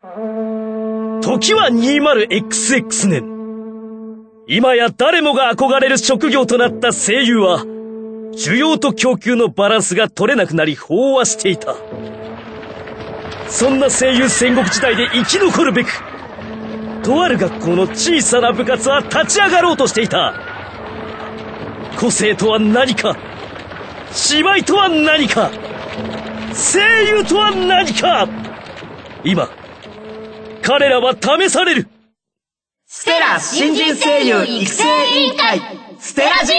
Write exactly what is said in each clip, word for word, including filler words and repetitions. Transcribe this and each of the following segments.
時は にじゅうエックスエックス 年。今や誰もが憧れる職業となった声優は、需要と供給のバランスが取れなくなり飽和していた。そんな声優戦国時代で生き残るべく、とある学校の小さな部活は立ち上がろうとしていた。個性とは何か、芝居とは何か、声優とは何か。今彼らは試される。 ステラ新人声優育成委員会ステラジ。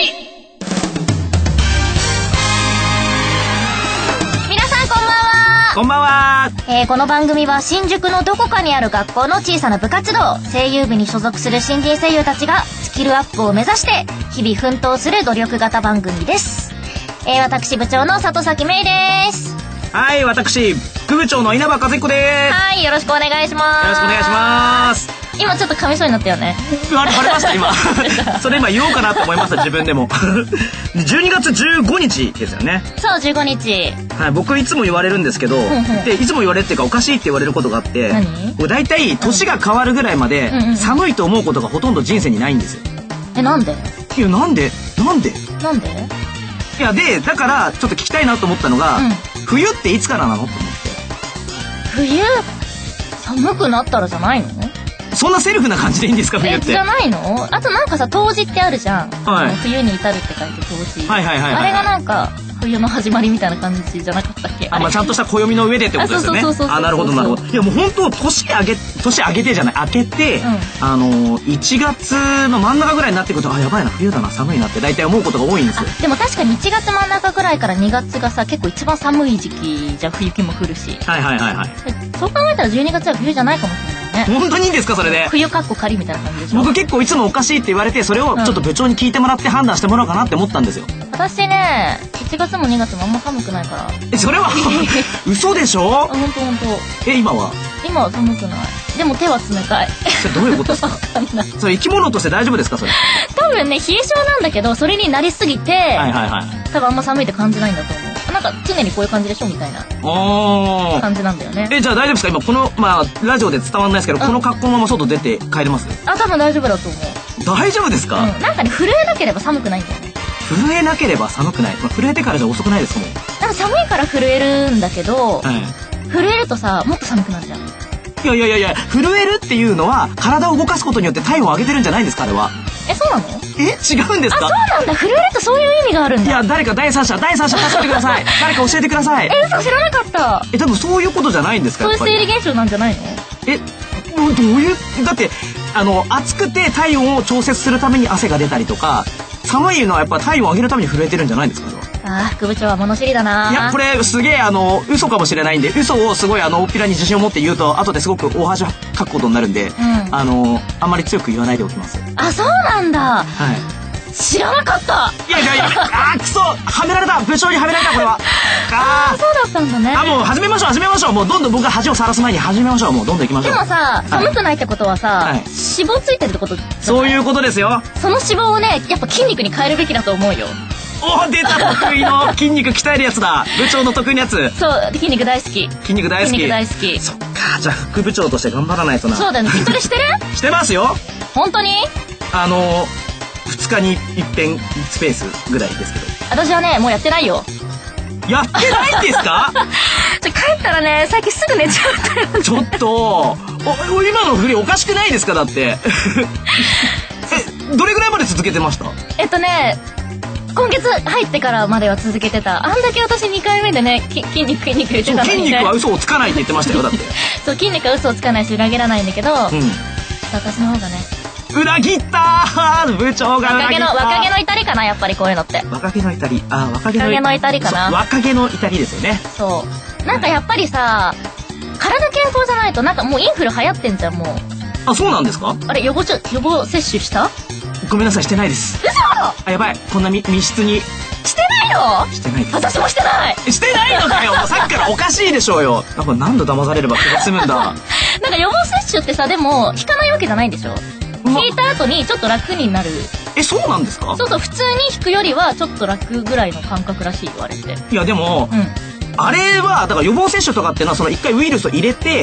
皆さんこんばんは。 こんばんは。 えー、この番組は新宿のどこかにある学校の小さな部活動、声優部に所属する新人声優たちがスキルアップを目指して日々奮闘する努力型番組です。えー、私部長の里崎芽衣です。 はい、私副部長の稲葉和彦です。 はい、よろしくお願いします。 よろしくお願いします。 今ちょっと噛みそうになったよね。 バレました今それ今言おうかなと思いました自分でもじゅうにがつじゅうごにちですよね。 そう、じゅうごにち。 はい、僕いつも言われるんですけど、でいつも言われるっていうかおかしいって言われることがあって、 何？ だいたい年が変わるぐらいまで寒いと思うことがほとんど人生にないんですよ。 え、なんで？ いや、なんでなんでなんで？ いや、でだからちょっと聞きたいなと思ったのが、うん、冬っていつからなのと思って。 冬寒くなったらじゃないの？ そんなセルフな感じでいいんですか、冬って。 え、じゃないの？あとなんかさ、冬至ってあるじゃん、 はい、 冬に至るって書いて冬至。 はいはいはいはい、 あれがなんか冬の始まりみたいな感じじゃなかったっけ？ あ、まあ、ちゃんとした暦の上でってことですよね。あ、なるほどなるほど。いやもう本当年上げ年上げてじゃない明けて、うん、あのいちがつの真ん中ぐらいになってくると、あ、やばいな、冬だな、寒いなって大体思うことが多いんですよ。 でも確かにいちがつ真ん中ぐらいからにがつがさ、結構一番寒い時期じゃん。雪も降るし。 はいはいはいはい。 そう考えたらじゅうにがつは冬じゃないかもしれないね。 本当にいいんですかそれで？ 冬かっこ仮みたいな感じでしょ。 僕結構いつもおかしいって言われて、それをちょっと部長に聞いてもらって判断してもらおうかなって思ったんですよ。 私ね、いちがつもにがつもあんま寒くないから。 え、それは嘘でしょ？ ほんとほんと。 え、今は？ 今は寒くない。でも手は冷たい。 それどういうことですか？ わかんない。 それ生き物として大丈夫ですかそれ？ 多分ね、冷え性なんだけど、それになりすぎて、はいはいはい、 多分あんま寒いって感じないんだと思う。なんか常にこういう感じでしょみたいな感じなんだよね。 え、じゃあ大丈夫ですか今この、まあラジオで伝わらないですけど、うん、この格好のまま外出て帰れます？ あ、多分大丈夫だと思う。 大丈夫ですか？ うん、なんかね、震えなければ寒くないんだよね。 震えなければ寒くない、まあ、震えてからじゃ遅くないですかもう。 なんか寒いから震えるんだけど、はい、震えるとさ、もっと寒くなるじゃん。 いやいやいやいや、震えるっていうのは体を動かすことによって体温を上げてるんじゃないんですかあれは。 え、そうなの？ え、違うんですか？ あ、そうなんだ。震えるとそういう意味があるんだ。 いや、誰か第三者第三者助けてください誰か教えてください。 え、嘘、知らなかった。 え、多分そういうことじゃないんですか？ そういう生理現象なんじゃないの？ え、どういうだってあの暑くて体温を調節するために汗が出たりとか、寒いのはやっぱ体温を上げるために震えてるんじゃないんですか？ あー、副部長は物知りだな。 いや、これすげえあの嘘かもしれないんで、嘘をすごいあの大っぴらに自信を持って言うと後ですごく大恥をかくことになるんで、うん、あのあんまり強く言わないでおきます。 あ、そうなんだ。はい。知らなかった。 いやいやいや、あー、くそ、はめられた、部長にはめられたこれは。 ああ、そうだったんだね。 あ、もう始めましょう始めましょう。もうどんどん僕が恥をさらす前に始めましょう。もうどんどん行きましょう。 でもさ、寒くないってことはさ、はい、脂肪ついてるってこと？ そういうことですよ。 その脂肪をね、やっぱ筋肉に変えるべきだと思うよ。 お、出た、得意の筋肉鍛えるやつだ。部長の得意なやつ。 そう、筋肉大好き。 筋肉大好き。 筋肉大好き。 そっか、じゃあ副部長として頑張らないとな。 そうだね。筋トレしてる？ してますよ。 本当に？ あのふつかに一遍スペースぐらいですけど。 私はね、もうやってないよ。 やってないんですか？ ちょ、帰ったらね、最近すぐ寝ちゃったよ。 ちょっとお、今の振りおかしくないですか？だってえ、どれぐらいまで続けてました？ えっとね、今月入ってからまでは続けてた。あんだけ私にかいめでね、筋肉筋肉言ってたのにね。 筋肉は嘘をつかないって言ってましたよ。だってそう、筋肉は嘘をつかないし裏切らないんだけど、うん、私の方がね、 裏切ったー。部長が裏切った。 若気の至りかな、やっぱりこういうのって。 若気の至り。あ、若気の至りかな。 若気の至りですよね。 そう。なんかやっぱりさ、体健康じゃないと、なんかもうインフル流行ってんじゃん、もう。 あ、そうなんですか？ あれ、予防ちょ、予防接種した？ ごめんなさい、してないです。 嘘！ あ、やばい、こんな密室に。 してないの？ してないです。 私もしてない。 してないのかよ。もうさっきからおかしいでしょうよ。なんか何度騙されれば気が済むんだ。 なんか予防接種ってさ、でも引かないわけじゃないんでしょ？引いた後にちょっと楽になる。 え、そうなんですか？ そうそう、普通に引くよりはちょっと楽ぐらいの感覚らしい、言われて。 いやでも、うん、あれはだから予防接種とかっていうのはその一回ウイルスを入れて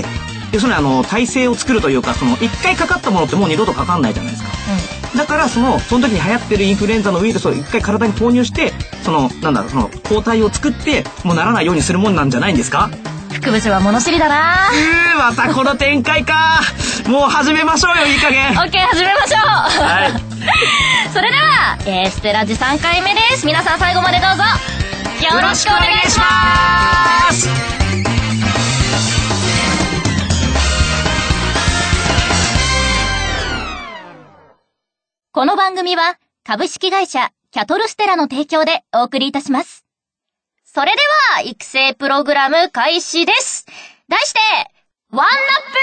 要するにあの耐性を作るというか、その一回かかったものってもう二度とかかんないじゃないですか、うん、だからそのその時に流行ってるインフルエンザのウイルスを一回体に投入して、そのなんだろう、その抗体を作ってもうならないようにするもんなんじゃないんですか。 副部長は物知りだな。 うーまたこの展開か。もう始めましょうよ、いい加減。 オッケー、始めましょう。 はい。 それでは、えー、ステラジさんかいめです。皆さん最後までどうぞよろしくお願いします。この番組は株式会社キャトルステラの提供でお送りいたします。それでは、育成プログラム開始です。題して、ワンナップ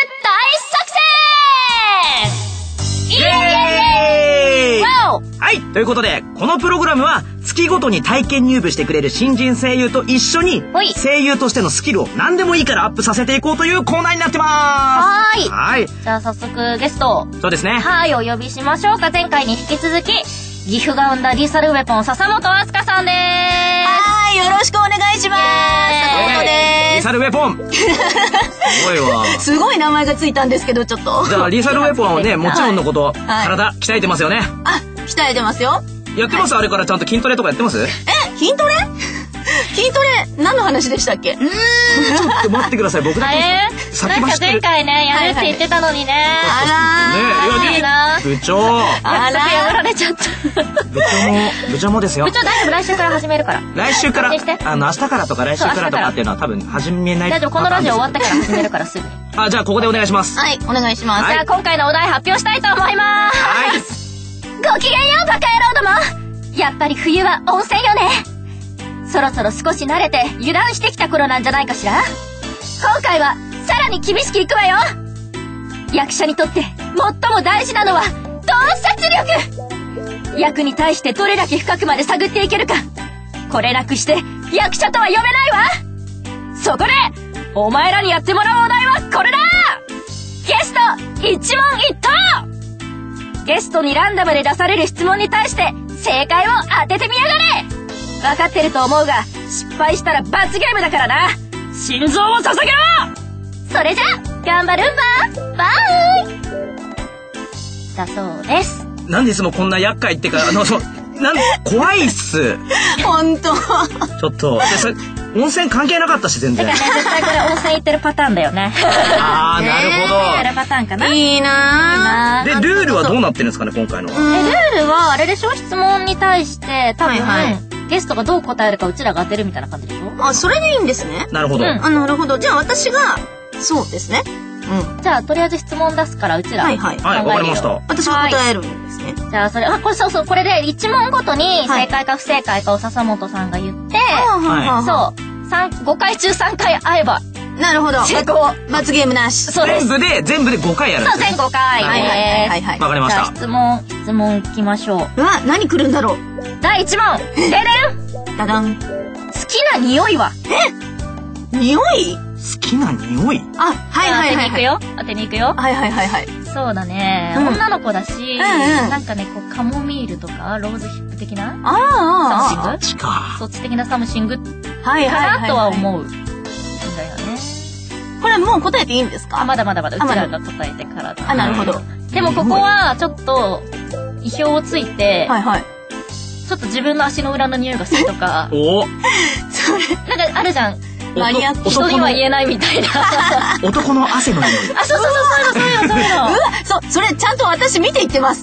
大作戦イエーイはい、ということで、このプログラムは月ごとに体験入部してくれる新人声優と一緒に、声優としてのスキルを何でもいいからアップさせていこうというコーナーになってます。 はーい。はい。じゃあ早速ゲスト。 そうですね。 はい、お呼びしましょうか。前回に引き続き、岐阜が生んだリーサルウェポン笹本飛鳥さんでーす。 はい、よろしくお願いします。笹本でーす。 リーサルウェポンすごいわ。 すごい名前がついたんですけど、ちょっと。 じゃあリーサルウェポンはね、もちろんのこと、はい、体鍛えてますよね。 あ、鍛えてますよ。 やってます、はい、あれからちゃんと筋トレとかやってます？ え、筋トレ筋トレ何の話でしたっけ？ ちょっと待ってください。僕だけ先走ってる。なんか前回ね、やるって言ってたのにね。 あらー。ね、いや、部長。 あらー。破られちゃった。 部長も、部長もですよ。 部長大丈夫、来週から始めるから。 来週から、あの、明日からとか来週からとかっていうのは多分始めない。 大丈夫、このラジオ終わったから始めるからすぐ。 あ、じゃあここでお願いします。 はい、お願いします。 じゃあ今回のお題発表したいと思います。はい。ごきげんよう、バカ野郎ども。やっぱり冬は温泉よね。そろそろ少し慣れて油断してきた頃なんじゃないかしら。今回はさらに厳しくいくわよ。役者にとって最も大事なのは洞察力。役に対してどれだけ深くまで探っていけるか。これなくして役者とは呼べないわ。そこでお前らにやってもらうお題はこれだ。ゲスト一問一答。ゲストにランダムで出される質問に対して正解を当ててみやがれ。分かってると思うが失敗したら罰ゲームだからな。心臓を捧げろ。それじゃ頑張るんばバイだそうです。 なんでいつもこんな厄介ってか、あのそなん怖いっす。 本当。 ちょっと温泉関係なかったし全然。 だからね、絶対これ温泉行ってるパターンだよね。 ああ、なるほど。 やるパターンかな。 いいなー。でルールはどうなってるんですかね、今回のは。 えルールはあれでしょ、質問に対して多分、はいはい、ゲストがどう答えるかうちらが当てるみたいな感じでしょ。 あ、それでいいんですね。 なるほど。うん、 あ、なるほど。じゃあ私がそうですね。 うん。じゃあとりあえず質問出すからうちら考えるよ。 はいはい。はい、わかりました。 私が答えるんですね。 じゃあそれ、あ、これそうそう、これで一問ごとに正解か不正解かを笹本さんが言って、はい、そう、三ごかい中さんかい会えば。 なるほど。 成功。 罰ゲームなし。 そうです。 全部で、全部でごかいやるんですね。 そう、全ごかい。 はいはいはいはい。 わかりました。 じゃあ質問、質問いきましょう。 うわ、何来るんだろう。 だいいち問。ででん。 ダダン。 好きな匂いは？ え？匂い？ 好きな匂い？ あ、はいはいはい。 当てに行くよ。当てに行くよ。 はいはいはいはい。 そうだね。 うん、 女の子だし、うんうん、なんかね、こう、カモミールとか、ローズヒップ的なあサムシングそっち的なサムシングかなとは思う。みたいなね。 これもう答えていいんですか？ あ、まだまだまだ。うちらが答えてからだ。 あ、なるほど。 でもここは、ちょっと、意表をついて、 はいはい。 ちょっと自分の足の裏の匂いがするとか。 おそれ。 なんかあるじゃん。 マニアック。 人には言えないみたいな。 男の汗の匂い。 あ、そうそうそう、そういうの、そういうの、そういうの。うわ、 そう、それちゃんと私見ていってます？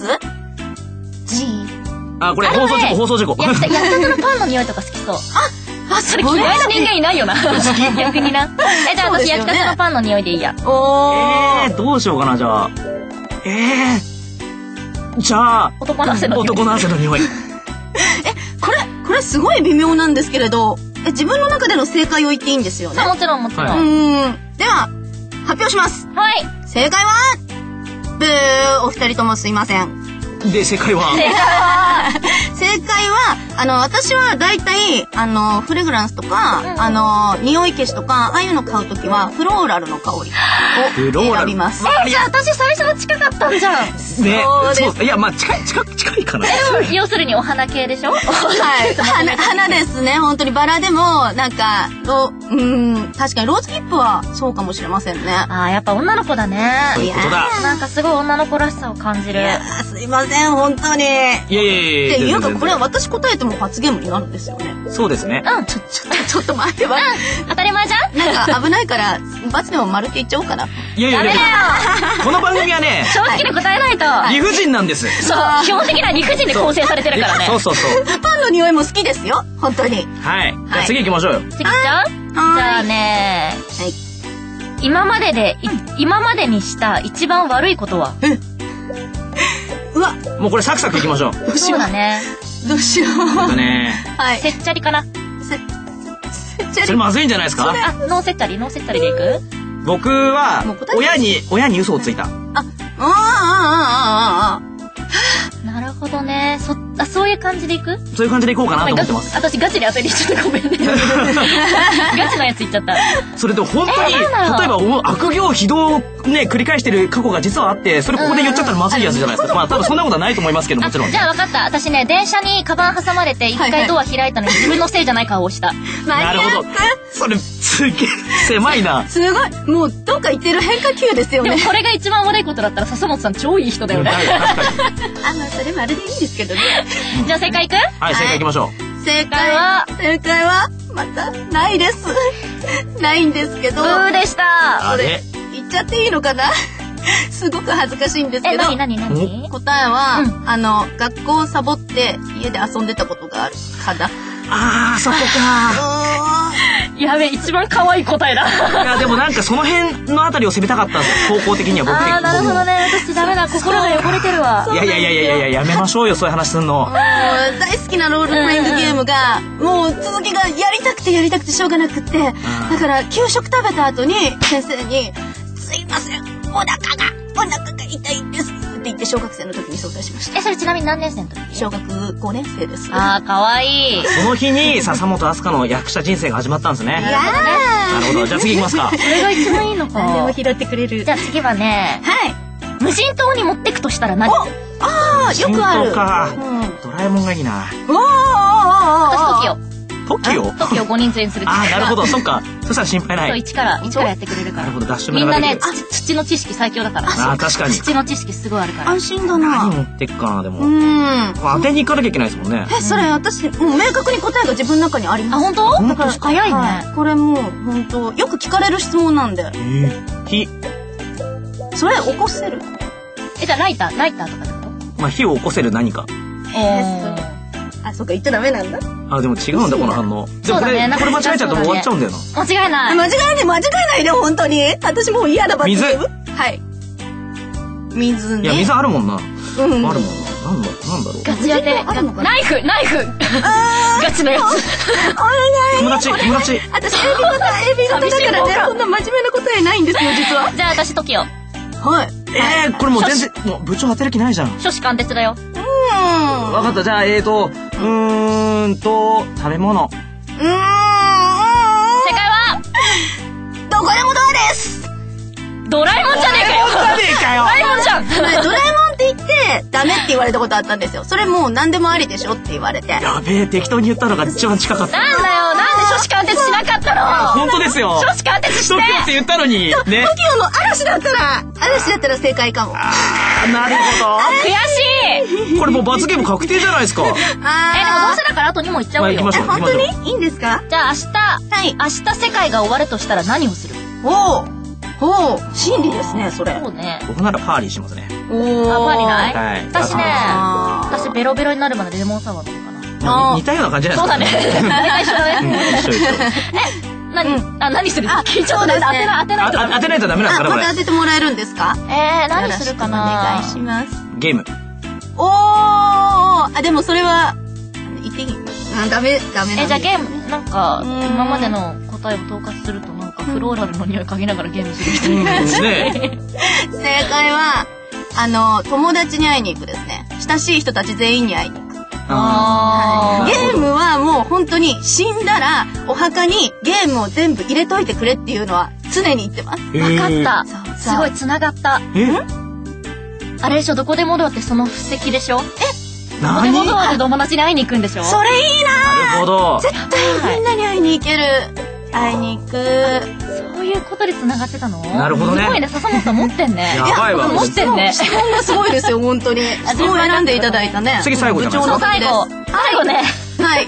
G。 あ、これ放送事故、放送事故。 焼きたてのパンの匂いとか好きそう。あ、あ、それ嫌いな人間いないよな。逆にな。え、じゃあ私焼きたてのパンの匂いでいいや。 おー。 えー、どうしようかな、じゃあ。えー。じゃあ、 男の汗の匂い。 男の汗の匂い。 え、これ、これすごい微妙なんですけれど、え、自分の中での正解を言っていいんですよね。 もちろんもちろん。 はい、うーん。では、発表します。 はい。 正解は、ブー、お二人ともすいません。 で、正解は正解は、 正解は、あの、私は大体、あの、フレグランスとか、 うん、 あの、匂い消しとか、ああいうの買うときは、フローラルの香りを選びます。 え、じゃあ私最初は近かったんじゃん。 ね、そうです。いや、まあ、近い、近い、近いかな。 要するにお花系でしょ？はい。 花、花ですね。本当にバラでも、なんか、ロ、うん、確かにローズヒップはそうかもしれませんね。 ああ、やっぱ女の子だね。 そういうことだ。 なんかすごい女の子らしさを感じる。 いやー、すいません、本当に。いやいやいやいや。 っていうか、これは私答えても罰ゲームになるんですよね。 そうですね。 うん。 ちょ、ちょ、ちょっと待ってば。 当たり前じゃん？ なんか危ないから、罰でも丸って言っちゃおうかな。 いやいやいや。この番組はね、 正直に答えないと。 理不尽なんです。 そう。基本的には理不尽で構成されてるからね。 そうそうそう。 パンの匂いも好きですよ。本当に。 はい。じゃあ次行きましょうよ。 次行っちゃう？じゃあね、 はい。 今までで、今までにした一番悪いことは？ うわ、 もうこれサクサクいきましょう。 どうしよう。 そうだね。 どうしよう。 ね。 はい。 せっちゃりかな？ せ、せっちゃり。 それまずいんじゃないですか？ あ、ノーせっちゃり？ノーせっちゃりでいく？ 僕は、親に、親に嘘をついた。あ、 ああ、ああ、ああ、ああ。 なるほどね。そ、あ、そういう感じでいく？ そういう感じでいこうかなと思ってます。 私ガチで焦りしちゃった。ごめんね。ガチのやつ言っちゃった。 それでも本当に、例えば悪行非道をね、繰り返してる過去が実はあって、それここで言っちゃったらまずいやつじゃないですか。まあ多分そんなことはないと思いますけど、もちろん。 じゃあ分かった。私ね、電車にカバン挟まれて一回ドア開いたのに自分のせいじゃない顔をした。 なるほど。それ、すげえ、狭いな。 すごい。もう、どっか行ってる変化球ですよね。 でもこれが一番悪いことだったら笹本さん超いい人だよね。 あ、まあそれまるでいいんですけどね。 じゃあ正解いく？ はい、正解いきましょう。正解は、正解は、また、ないです。ないんですけど。 ブーでした。 あれ？ 言っちゃっていいのかな？すごく恥ずかしいんですけど。 え、なになになに？ 答えは、うん、あの、学校をサボって家で遊んでたことがあるかな。 あー、そこか。 やべ、一番可愛い答えだ。 いや、でもなんかその辺のあたりを攻めたかったんですよ。方向的には僕的に。 あー、なるほどね。私ダメだ。心が汚れてるわ。 いやいやいやいやいや、やめましょうよ、そういう話すんの。 大好きなロールプレイングゲームが、もう続きがやりたくてやりたくてしょうがなくって、だから給食食べた後に先生に、すいません、お腹が、お腹が痛いんです。って言って小学生の時に相談しました。 え、それちなみに何年生の時？ 小学ごねん生です。 あー、かわいい。 その日に笹本飛鳥の役者人生が始まったんですね。 いやー。 なるほど。じゃあ次行きますか。 それが一番いいのか。 何でも拾ってくれる。 じゃあ次はね、 はい。 無人島に持ってくとしたら何？ お、あー、よくある。 か。 うん。 ドラえもんがいいな。 おーおーおーおー。 私トキオ。 トキオ？ トキオごにん全する。 あー、なるほど。そっか。そしたら心配なそう、 い。 一から、一からやってくれるから。 なるほど。ダッシュみんなね、 あ、 土の知識最強だから。 あー、確かに。 土の知識すごいあるから。 安心だな。 何持ってくかな、でも。 うん。 当てに行かなきゃいけないですもんね。 え、それ私、もう明確に答えが自分の中にあります。 あ、本当？ 本当ですか？ 早いね。 これもう、本当よく聞かれる質問なんで。 えー、火。 それ起こせる？ え、じゃあライター、ライターとかってこと？ まあ、火を起こせる何か。 えーあ、そっか、言っちゃダメなんだ。 あ、でも違うんだ、この反応。でもこれ、これ間違えちゃったら終わっちゃうんだよな。 間違いない。 間違えない、間違えないで、本当に。私もう嫌だ、 水。 はい。水ね。 いや、水あるもんな。 うん。 あるもんな。なんだ、なんだろう。 ガチ当て。ナイフ、ナイフ。ガチのやつ。 友達、友達。 私、エビ型、エビ型だからね、そんな真面目な答えないんですよ、実は。 じゃあ私、トキオ。 はい。 えー、これもう全然、もう部長当てる気ないじゃん。 初子貫徹だよ。 うん。 わかった、じゃあ、えーと、うーんと、食べ物。うーん。正解はどこでもドアです。 ドラえもんじゃねえかよ。 ドラえもんじゃねえかよ。 ドラえもんじゃん。 ドラえもんって言ってダメって言われたことあったんですよ。それもう何でもありでしょって言われて。 やべえ、適当に言ったのが一番近かった。 なんだよ、なんで初子貫徹しなかったの？ 本当ですよ。 初子貫徹して。 トキオって言ったのに。ね。トキオの嵐だったら、嵐だったら正解かも。 あー、なるほど。 悔しい。 これもう罰ゲーム確定じゃないですか。あー。 え、でもどうせだからあとにも言っちゃおうよ。 まあ、行きましょう。 本当にいいんですか？ じゃあ明日、はい、明日世界が終わるとしたら何をする？ おー。おー、真理ですね、それ。 そうね。 僕ならパーリーしますね。 おー。 あ、パーリーない？ はい。 私ね、私ベロベロになるまでレモンサワー飲むかな。似たような感じじゃないですか。 そうだね。大体一緒だね。 一緒一緒。 え、何、あ、何する？聞いちゃったね。当てない、当てないと。 当てないとダメなんですか、これ。 また当ててもらえるんですか？ えー、何するかな？ お願いします。 ゲーム。 おー。あ、でもそれは、言っていい？あ、ダメ、ダメなんで。 え、じゃあゲーム、なんか、今までの答えを統括すると、なんか、フローラルの匂い嗅ぎながらゲームする人いるんですね。 正解は、あの、友達に会いに行くですね。親しい人たち全員に会いに行く。 はい、ゲームはもう本当に死んだらお墓にゲームを全部入れといてくれっていうのは常に言ってます。 分かった。すごい繋がった。 え？ あれでしょ、どこでもドアってその布石でしょ？ え？ どこでもドアで友達に会いに行くんでしょ？ それいいな。 なるほど。 絶対みんなに会いに行ける。会いに行く。 そういうことで繋がってたの？ なるほどね。 すごいね、笹本さん持ってんね。 やばいわ。 持ってんね。 質問がすごいですよ、本当に。質問選んでいただいたね。 次最後じゃないですか。 最後。最後ね。 はい。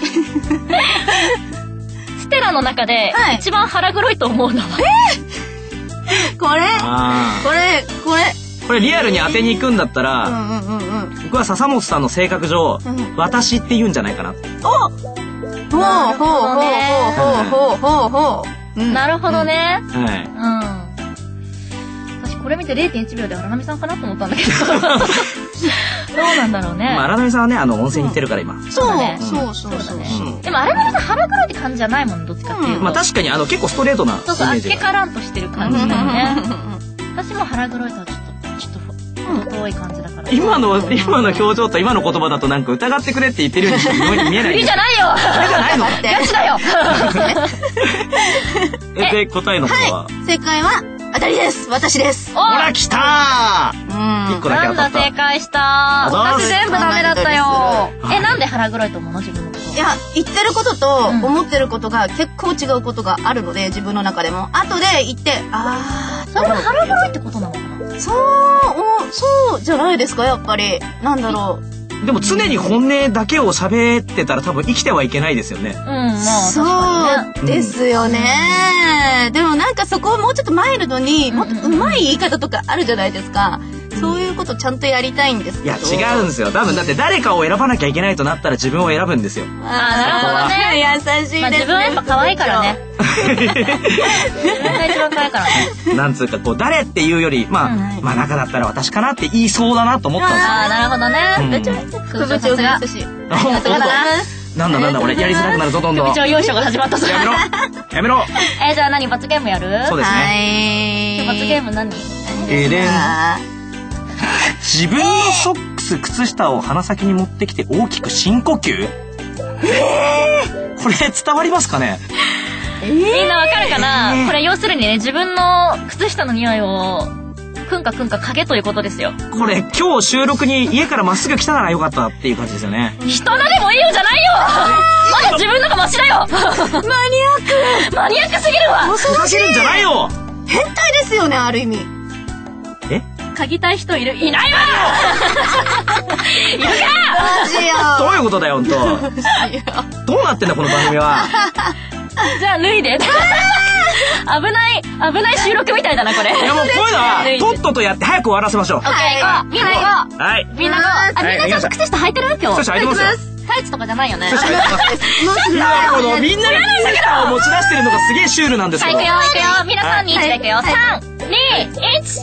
ステラの中で一番腹黒いと思うのは。 えー、これこれこれこれリアルに当てに行くんだったら、 うんうんうんうん、 僕は笹本さんの性格上、うん、私って言うんじゃないかな。 お、ほうほうほうほうほうほうほう。 なるほどね。 うん、はい。 うん。私これ見て れいてんいち 秒で荒波さんかなと思ったんだけど。どうなんだろうね。 まあ荒波さんはね、あの温泉行ってるから今。 そうそうそうそう。 でも荒波さん腹黒いって感じじゃないもん、どっちかっていうと。 まあ確かにあの結構ストレートなイメージが。 そうそう、あっけからんとしてる感じだよね。私も腹黒いとはちょっとちょっと遠い感じだから。 今の今の表情と今の言葉だとなんか疑ってくれって言ってるようにしか見えない。 無理じゃないよ。 それじゃないの？ ガチだよ。 えで答えの方は？ 正解は当たりです。私です。 ほら来たー。一個だけ当たった。 なんだ正解した。私全部ダメだったよ。え、なんで腹黒いと思うの自分のこと？ いや、言ってることと思ってることが結構違うことがあるので、自分の中でも後で言って、あー、それが腹黒いってことなのかな？ そうそうじゃないですか、やっぱり。なんだろう。 でも常に本音だけを喋ってたら多分生きてはいけないですよね。 うん、まあそうですよね。でもなんかそこをもうちょっとマイルドにもっとうまい言い方とかあるじゃないですか。そういうことちゃんとやりたいんですけど。 いや違うんですよ。多分だって誰かを選ばなきゃいけないとなったら自分を選ぶんですよ。 ああ、なるほどね。 優しいですね。 まあ自分はやっぱ可愛いからね。自分が一番可愛いからね。 なんつうかこう誰っていうよりまあ、うん、まあ中だったら私かなって言いそうだなと思ったんですよ。 ああ、なるほどね。部長副部長が。さすがだな。 なんだなんだ俺やりづらくなるぞどんどん。 部長優勝が始まったぞ。 やめろやめろ。 えじゃあ何罰ゲームやる？ そうですね。 罰ゲーム何？ えでん。自分のソックス靴下を鼻先に持ってきて大きく深呼吸。えー、これ伝わりますかね？ えー、みんなわかるかな、えー、これ要するにね、自分の靴下の匂いをくんかくんか嗅げということですよ。 これ今日収録に家からまっすぐ来たならよかったっていう感じですよね。 人なでもいいよじゃないよ。まだ自分のがマシだよ。マニアックマニアックすぎるわ。 ふざけるんじゃないよ。 変態ですよね、ある意味。 え？ 嗅ぎたい人いる？いないわ。いるか。 どういうことだよ本当。どうなってんだこの番組は。 じゃあ脱いで。危ない危ない収録みたいだなこれ。 いやもうこういうのはとっととやって早く終わらせましょう。 オッケー行こう。みんな行こう。 はい。 みんな行こう。あ、みんなちゃんと靴下履いてる？今日。 靴下履いてます。 タイツとかじゃないよね。 靴下履いてます。なるほど。みんなが靴下を持ち出してるのがすげえシュールなんですけど。 行くよ行くよ。皆さんにいちで行くよ。さんにいち。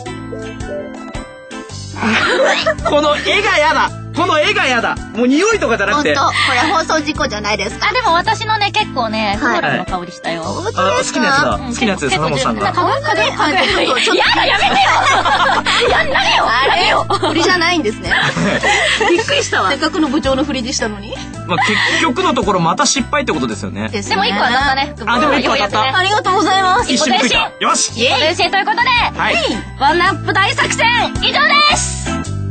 この絵がやだ。この絵がやだ。もう匂いとかじゃなくて。 本当これ放送事故じゃないですか。 あ、でも私のね結構ねフローラルの香りしたよ。 あ、好きなやつだ。好きなやつで笹本さんが。 かわいいかわいい。 やだやめてよ。やんなれよ。 あれよ。振りじゃないんですね。 びっくりしたわ。 せっかくの部長の振りでしたのに。 まあ結局のところまた失敗ってことですよね。 でも一個当たったね。 あ、でも一個当たった。 ありがとうございます。 一瞬ついた。よし。 一個前進ということで、ワンナップ大作戦以上です。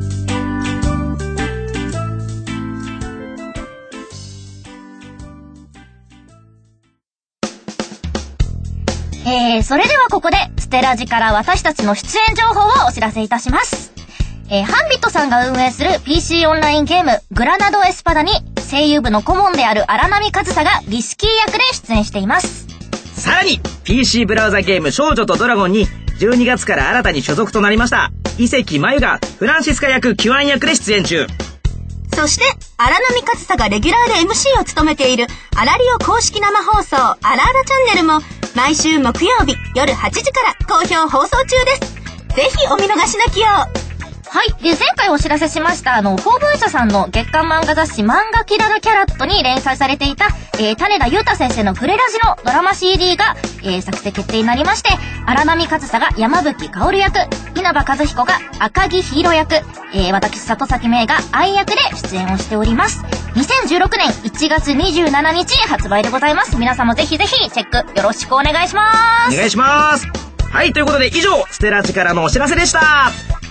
えー、それではここでステラジから私たちの出演情報をお知らせいたします。えー、ハンビットさんが運営する ピーシー オンラインゲームグラナドエスパダに声優部の顧問である荒波和沙がリスキー役で出演しています。 さらに ピーシー ブラウザゲーム少女とドラゴンにじゅうにがつから新たに所属となりました伊関真由がフランシスカ役キュアン役で出演中。 そして荒波和沙がレギュラーで エムシー を務めているアラリオ公式生放送アラアラチャンネルも毎週木曜日夜はちじから好評放送中です。ぜひお見逃しなきを。 はい。で、前回お知らせしました、あの、法文社さんの月刊漫画雑誌漫画キララキャラットに連載されていた、えー、種田裕太先生のプレラジのドラマ シーディー が、えー、作成決定になりまして、荒波和沙が山吹薫役、稲葉和彦が赤木ヒーロ役、えー、私、里崎芽衣が愛役で出演をしております。 にせんじゅうろくねんいちがつにじゅうしちにち発売でございます。皆さんもぜひぜひチェックよろしくお願いします。 お願いします。はい、ということで以上、ステラジからのお知らせでした。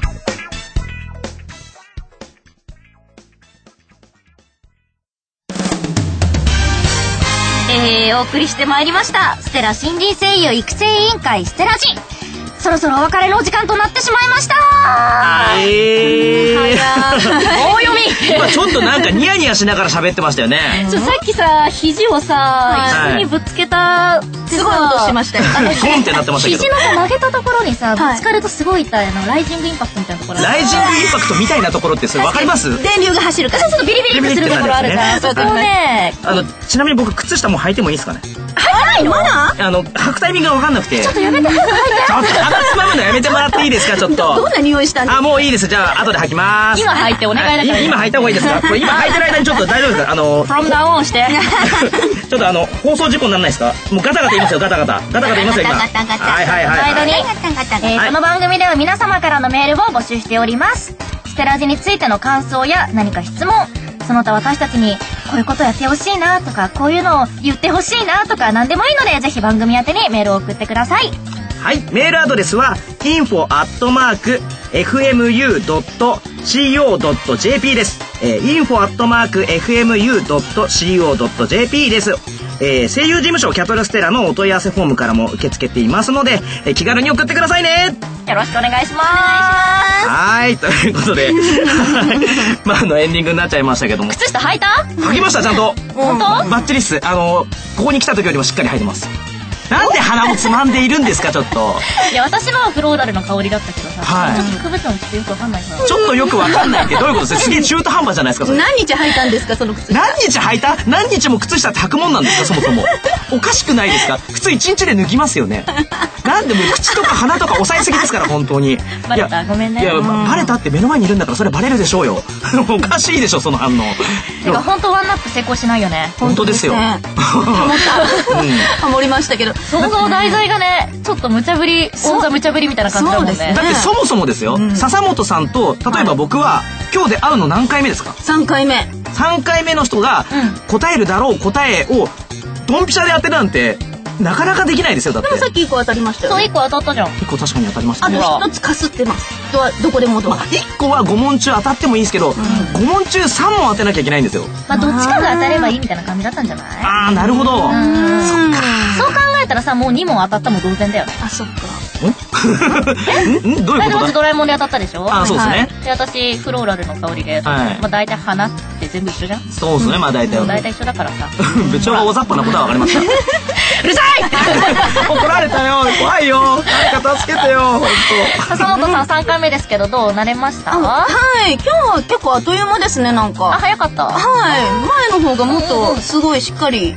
えー、お送りしてまいりましたステラ新人声優育成委員会ステラジ。そろそろお別れのお時間となってしまいました。 えー、 大読み今ちょっとなんかニヤニヤしながら喋ってましたよね。 ちょさっきさ肘をさ、はい、椅子にぶつけたすごい音しましたよ。 ゴンってなってましたけど、 肘のさ投げたところにさぶつかるとすごい痛いのライジングインパクトみたいなところ。 ライジングインパクトみたいなところってそれわかります？ 電流が走るから。 そうそうビリビリってするところあるじゃん。そこをね、 あのちなみに僕靴下も履いてもいいですかね？ 履いてないの？まだ？ あの履くタイミングがわかんなくて。 ちょっとやめて。ちょっと鼻つまむのやめてもらっていいですか？ちょっと。 どんな匂いしたんですか？ あ、もういいです。じゃあ後で履きます。 今履いてお願いだから。 今履いた方がいいですか？これ今履いてる間にちょっと大丈夫ですか？あの from down on してちょっとあの放送事故にならないですか？もうガタガタ言いますよ。ガタガタガタガタ言いますよ今。はいはいはい。 間に、えー、この番組では皆様からのメールを募集しております。ステラジについての感想や何か質問、その他私たちにこういうことやってほしいなとかこういうのを言ってほしいなとか何でもいいのでぜひ番組宛てにメールを送ってください。 はい、メールアドレスは インフォ アットマーク エフエムユー ドット シーオー ドット ジェーピー です。えー、インフォ アットマーク エフエムユー ドット シーオー ドット ジェーピー です。えー、声優事務所キャトルステラのお問い合わせフォームからも受け付けていますので、えー、気軽に送ってくださいね。 よろしくお願いします。 はい、ということでまああのエンディングになっちゃいましたけども、 靴下履いた？ 履きましたちゃんと。 本当？ バッチリっす。あのここに来た時よりもしっかり履いてます。なんで鼻をつまんでいるんですかちょっと。 いや私のはフローラルの香りだったけどさ、はい、ちょっと区別もちょっとよくわかんないから。 ちょっとよくわかんないってどういうことですか？すげえ中途半端じゃないですかそれ。 何日履いたんですかその靴下？ 何日履いた？何日も靴下って履くもんなんですかそもそも。おかしくないですか？普通一日で脱ぎますよね。なんでもう口とか鼻とか押さえすぎですから本当に。 バレた？ごめんね。 いやバレたって目の前にいるんだからそれバレるでしょうよ。おかしいでしょその反応。 てか本当ワンナップ成功しないよね。 本当ですよ。 ハモった。ハモりましたけど。 想像題材がねちょっと無茶ぶり、オンザ無茶ぶりみたいな感じだもんね。 だってそもそもですよ、うん、笹本さんと例えば僕は、はい、今日で会うの何回目ですか？ さんかいめ。 さんかいめの人が答えるだろう答えをドンピシャで当てるなんてなかなかできないですよ。だってでもさっきいっこ当たりましたよ。 そういっこ当たったじゃん。 いっこ確かに当たりましたね。 あとひとつかすってます。ど, どこでもど、まあ、 いっこはご問中当たってもいいですけど、うん、ご問中さん問当てなきゃいけないんですよ。 まあどっちかが当たればいいみたいな感じだったんじゃない？ ああなるほど。そっか。 そう考えたらさもうに問当たったも同然だよね。 あそっか。 んんどういうことだ？ まずドラえもんで当たったでしょ。 あそうですね、はい、 で私フローラルの香りで、はい、まあ大体花って全部一緒じゃん。 そうですね、まあ大体大体一緒だからさ部長は大雑把なことは分かりましたうるさい怒られたよ怖いよ誰か助けてよ本当。 笹本さんさんかいめですけどどう慣れました？ はい今日は結構あっという間ですね。なんかあ早かった。 はい前の方がもっとすごいしっかり、うん、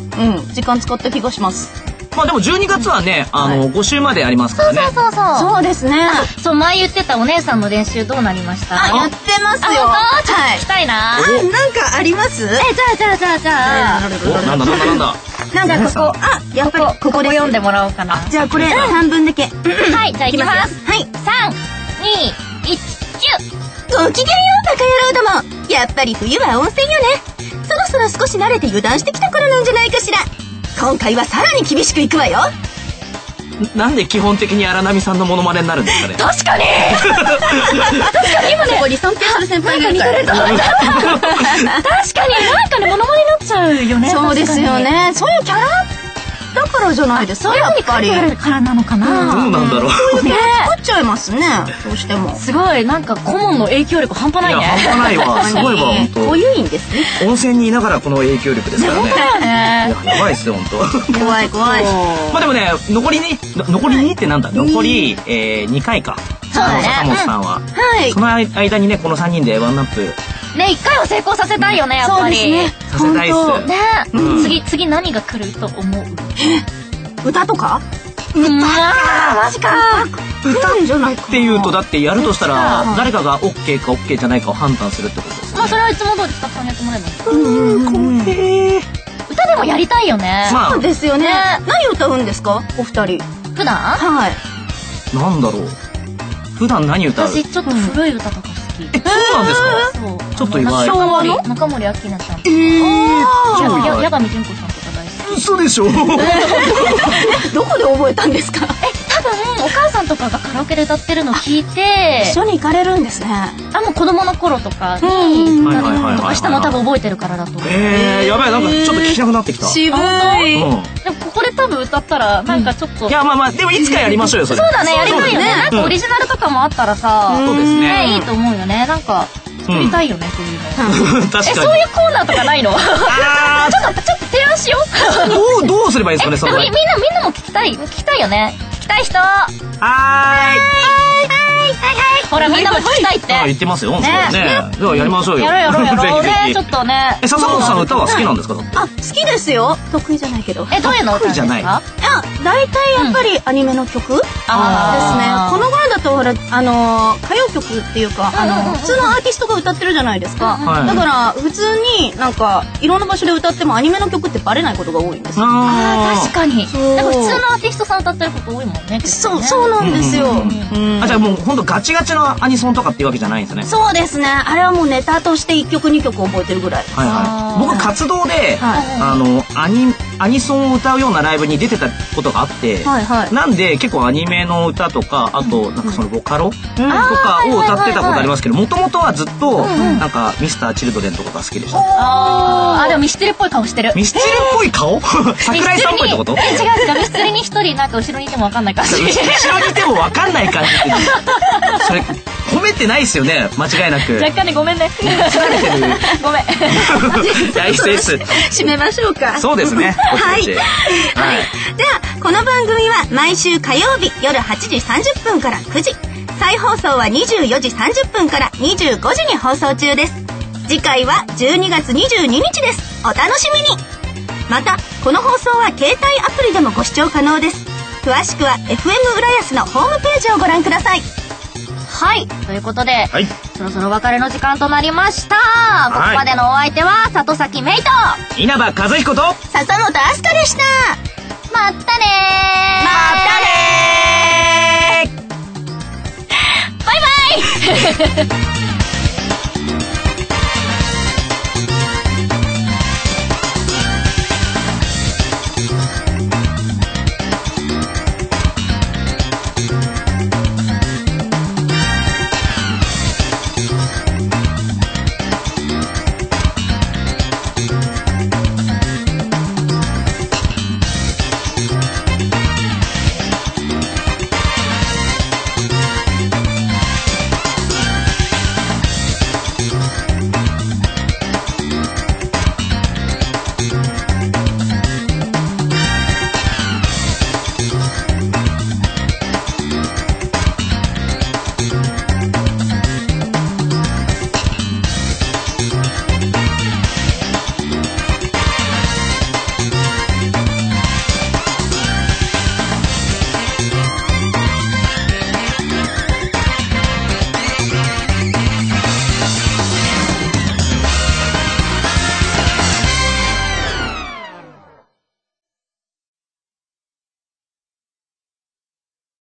時間使った気がします。 まあでもじゅうにがつはね、あのご週までありますからね。 そうそうそうそうですね。 そう前言ってたお姉さんの練習どうなりました？ あやってますよ。 あちょっと聞きたいな。 なんかあります？ えじゃあじゃあじゃあじゃあ。 おなんだなんだなんだ。 なんかここあやっぱりここで読んでもらおうかな。 じゃあこれ半分だけ。 はいじゃあいきます。はいさんにいちきゅう。 ごきげんようバカ野郎ども。やっぱり冬は温泉よね。そろそろ少し慣れて油断してきた頃なんじゃないかしら。今回はさらに厳しくいくわよ。 なんで基本的に荒波さんのモノマネになるんですかね。 確かに確かに今ねここに尊敬する先輩がいるから確かになんかねモノマネになっちゃうよね。 そうですよね。そういうキャラだからじゃないですか。 そういう風に書いてあるからなのかな。 どうなんだろう。 そういうキャラ作っちゃいますね。どうしてもすごいなんか顧問の影響力半端ないね。 半端ないわすごいわ本当。 こういう意味ですね。 温泉にいながらこの影響力ですからね。やばいっすよ本当。 怖い怖い。 まあでもね残りに残りにってなんだ残りにかいか。 そうだね。 笹本さんははい。 その間にねこのさんにんでワンナップね一回は成功させたいよねやっぱり。 そうですね。 させたいっすね。次次何が来ると思う？ 歌とか？ 歌マジか。 歌んじゃないかっていうとだってやるとしたら誰かが オーケー か オーケー じゃないかを判断するってことですよね。 まあそれはいつも通りスタッフさんにやってもらえばいい。 うん怖え。 歌でもやりたいよね。 そうですよね。何歌うんですかお二人？ 普段？ はい。 なんだろう。普段何歌う？ 私ちょっと古い歌とか好き。 聞いて。 そうなんですか？ そう。 ちょっと意外。 中森、中森明菜ちゃんとか。 えー、超意や、 外。 矢上純子さんとか大好き。 嘘でしょ？ どこで覚えたんですか？ 多分お母さんとかがカラオケで歌ってるの聞いて、 一緒に行かれるんですね。 あ、もう子供の頃とかにうん歌ったりとかしても多分覚えてるからだと思う。 えー、やばい、なんかちょっと聞きたくなってきた。 渋い。 うんうんでもここで多分歌ったらなんかちょっと、 いや、まあまあ、でもいつかやりましょうよ、それ。 そうだね、やりたいよね。なんうんかオリジナルとかもあったらさ、 そうですね。 ね、いいと思うよね。なんか作りたいよね、そういうの。 確かに。 え、そういうコーナーとかないの？ちょっあとちょっと提案しよう。 ー、どう、どうすればいいですかね、それ。 みみんなみんなも聞きたい聞きたいよね。聞きたい人。 はーい。 はいはいほらみんなも聞きたいって。 あ、言ってますよ、ね。 ねね。ではやりましょうよ。 やろうやろうやろうぜひぜひね、ちょっとね。 え、笹本さん歌は好きなんですか？ あ、好きですよ。得意じゃないけど。 え、どういうの歌うんですか？ 得意じゃないいや、大体やっぱりアニメの曲ですね。 あーこの頃だとほら、あのー、歌謡曲っていうか、あうんうんうんの、普通のアーティストが歌ってるじゃないですか。 はいだから、普通になんか、いろんな場所で歌ってもアニメの曲ってバレないことが多いんですよ。 あー確かに。 そうなんか普通のアーティストさん歌ってること多いもんね。結構そう、 ねそうなんですよ。 うんうんうんあ、じゃあもうほんとガチガチのアニソンとかっていうわけじゃないんですね。 そうですね。あれはもうネタとしていっきょくにきょく覚えてるぐらい。 はいはい。僕活動で、 はいあの、アニ、アニソンを歌うようなライブに出てたことがあって、 はいはい。 なんで結構アニメの歌とか、あとなんかそのボカロとうんかを歌ってたことありますけど、もともとはずっとなんかミスターチルドレンとかが好きでした。 あーあ、でもミステリっぽい顔してる。 ミスチルっぽい顔？桜井さんっぽいってこと？ え、違う違う。ミステリに一人なんか後ろにいてもわかんない感じ。 後ろにいても分かんない感じってそれ褒めてないですよね、間違いなく。 若干ね、ごめんね。 疲れてる。 ごめん。 大失礼です。 締めましょうか。 そうですね。 はい。 はい。 では、この番組は毎週火曜日夜はちじさんじゅっぷんからくじ。再放送はにじゅうよじさんじゅっぷんからにじゅうごじに放送中です。次回はじゅうにがつにじゅうににちです。お楽しみに。また、この放送は携帯アプリでもご視聴可能です。詳しくは エフエム 浦安のホームページをご覧ください。 はい。ということで、 はい。 そろそろお別れの時間となりました。ここいまでのお相手は、里崎メイと、 稲葉和彦と、 笹本明日香でした。 まったねーまたねーバイバイ